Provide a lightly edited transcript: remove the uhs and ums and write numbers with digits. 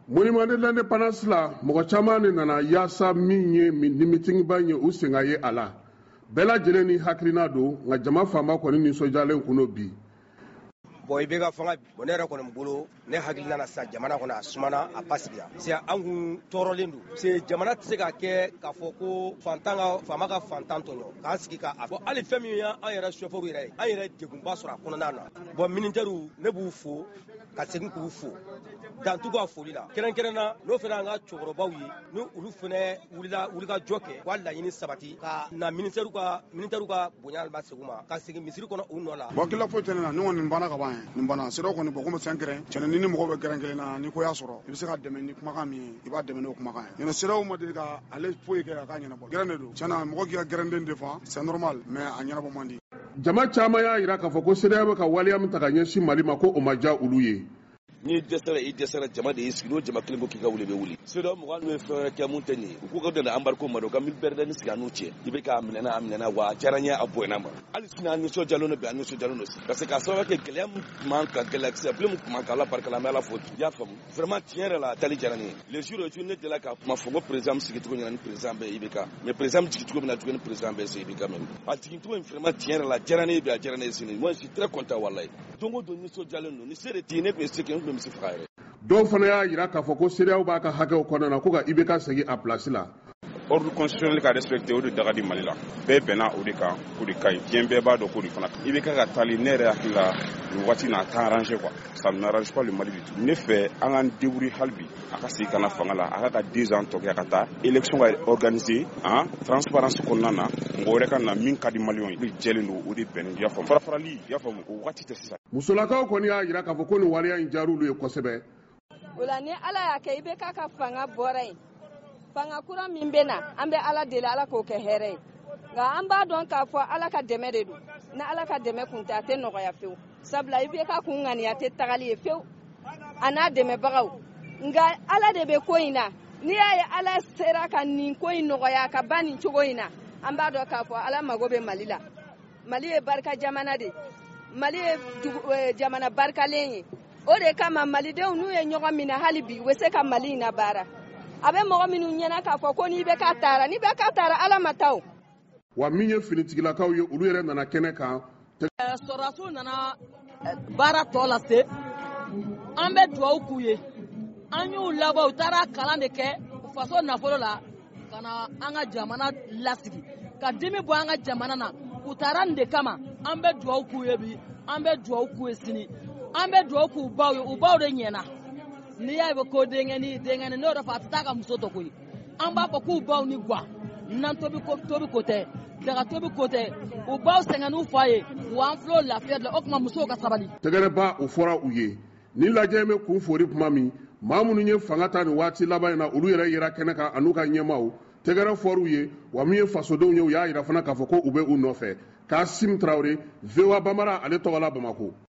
Monument de l'indépendance la mɔgɔ caman de nana yaasa min ye nimitigiba ye u senga ye a la. Bɛɛ lajɛlen ni hakilina don nka jama faama kɔni nisɔndiyalen kuno bi. Bon i bɛ ka fanga bon ne yɛrɛ kɔni bolo ne hakilina na sa jamana kɔnɔ a sumana a basigiya. C'est an kun tɔɔrɔlen don. C'est jamana tɛ se ka kɛ k'a fɔ ko faama ka fantan tɔɲɔ k'an sigi ka bon hali fɛn min y'an yɛrɛ chauffeur yɛrɛ ye an yɛrɛ degunba sɔrɔ a kɔnɔna na. Bon militaires ne b'u fo ka segin k'u fo dan t'u ka foli la kɛrɛnkɛrɛnna n'o fana an ka cɛkɔrɔbaw ye ni olu fana wulikajɔ kɛ k'a laɲini sabati ka na militaires ka bonya ba segu ma ka segin misiri kɔnɔ u nɔ la. Bon kila foyi tɛ ne na ne kɔni nin bana ka ban nin bana sira kɔni bɔ komi sɛnkɛrɛn cɛn ni mɔgɔ bɛ gɛrɛnkɛrɛn na ni ko y'a sɔrɔ i bɛ se ka dɛmɛ ni kumakan min ye i b'a dɛmɛ n'o kumakan ye. Ɲinɛ siraw ma deli ka ale foyi kɛ a ka ɲɛnabɔ gɛrɛn de don tiɲɛna mɔgɔ k'i ka gɛrɛnden défend c'est normal mais a ɲɛnabɔ man di. Jama caman y'a jira k'a fɔ ko CEDEAO bɛ ka waleya min ta ka ɲɛsin Mali ma ko o ma diya olu ye. Ni dɛsɛra jama de y'i sigi n'o jama kelen ko k'i ka wuli bɛ wuli. CEDEAO mɔgɔ n'u ye fɛn wɛrɛ kɛ mun tɛ nin ye u k'u ka dɛmɛ embargo ma dɔn ka militaire ni sigi an n'u cɛ i bɛ k'a minɛna wa a diyara n ye a bonyana ma hali sini an nisɔndiyalen don bi an nisɔndiyalen don si parce que k'a sababu kɛ gɛlɛya min tun b'an kan gɛlɛya bilen min tun b'an kan Ala barika la an bɛ Ala fo i y'a faamu vraiment tiɲɛ yɛrɛ la a tali diyara n ye les jours et jours ne delila ka kuma fɔ n ko président min sigicogo ɲɛna ni président bɛɛ IBK mais président min jigicogo bɛna cogo ni président bɛɛ c'est IBK même a jigicogo in vraiment tiɲɛ yɛrɛ la a diyara ne ye bi a diyara ne ye sini moi je suis très content walayi don o don nisɔndiyalen don ni se de tɛ yen ne tun ye se kɛ n tun bɛ misi faga yɛrɛ. Dɔw fana y'a jira k'a fɔ ko CEDEAO b'a ka hakɛw kɔnɔna na ko ka IBK segin a place la. Ordre constitutionnel ka respecté o de daga di Mali la bɛɛ bɛnna o de kan o de ka ɲi diɲɛ bɛɛ b'a dɔn k'o de fana IBK ka taali ne yɛrɛ hakili la nin waati n'a t'a arrangé quoi ça n'arrange pas le Mali du tout ne fɛ an k'an débrouiller hali bi a ka segin ka na fanga la a ka ka 2 ans tɔ kɛ a ka taa élection ka organiser transparence kɔnɔna na mɔgɔ wɛrɛ ka na min ka di maliyɛnw ye o de jɛlen don o de bɛnnen i y'a faamu farafarali i y'a faamu o waati tɛ sisan. Musolakaw kɔni y'a jira k'a fɔ ko nin waleya in diyara olu ye kosɛbɛ. O la ni Ala y'a kɛ IBK ka fanga bɔra yen fanga kura min bɛ na an bɛ Ala deli Ala k'o kɛ hɛrɛ ye nka an b'a dɔn k'a fɔ Ala ka dɛmɛ de don ni Ala ka dɛmɛ kun tɛ a tɛ nɔgɔya fewu sabula IBK kun ŋaniya tɛ tagali ye fewu a n'a dɛmɛbagaw nka Ala de bɛ ko in na n'i y'a ye Ala sera ka nin ko in nɔgɔya ka ban nin cogo in na an b'a dɔn k'a fɔ Ala mago bɛ Mali la Mali ye barika jamana de Mali ye jamana barikalen ye. O de kama malidenw n'u ye ɲɔgɔn minɛ hali bi u bɛ se ka Mali in labaara a bɛ mɔgɔ minnu ɲɛna k'a fɔ ko ni IBK taara Ala ma taa o. Wa min ye finitigilakaw ye olu yɛrɛ nana kɛnɛ kan. Sɔrɔdasiw nana baara tɔ lase an bɛ dugawu k'u ye an y'u labɔ u taara kalan de kɛ faso nafolo la ka na an ka jamana lasigi ka dimi bɔ an ka jamana na u taara nin de kama an bɛ dugawu k'u ye bi an bɛ dugawu k'u ye sini. An bɛ dugawu k'u baw ye u baw de ɲɛna n'i y'a ye ko denkɛni n'o yɛrɛ fɔ a tɛ taa ka muso to koyi an b'a fɔ k'u baw ni guwa nan tobi ko tɛ daga tobi ko tɛ u baw sɛgɛnn'u fa ye wa an filɛ lafiya la o tuma musow ka sabali. Tɛgɛrɛba o fɔra u ye ni lajɛ bɛ kun fori tuma min maa minnu ye fanga ta nin waati laban in na olu yɛrɛ yera kɛnɛ kan an'u ka ɲɛmaaw tɛgɛrɛ fɔr'u ye wa min ye fasodenw ye u y'a jira fana k'a fɔ ko u bɛ u nɔfɛ Kassim Traoré VOA Bambara ale tɔgɔ la Bamako.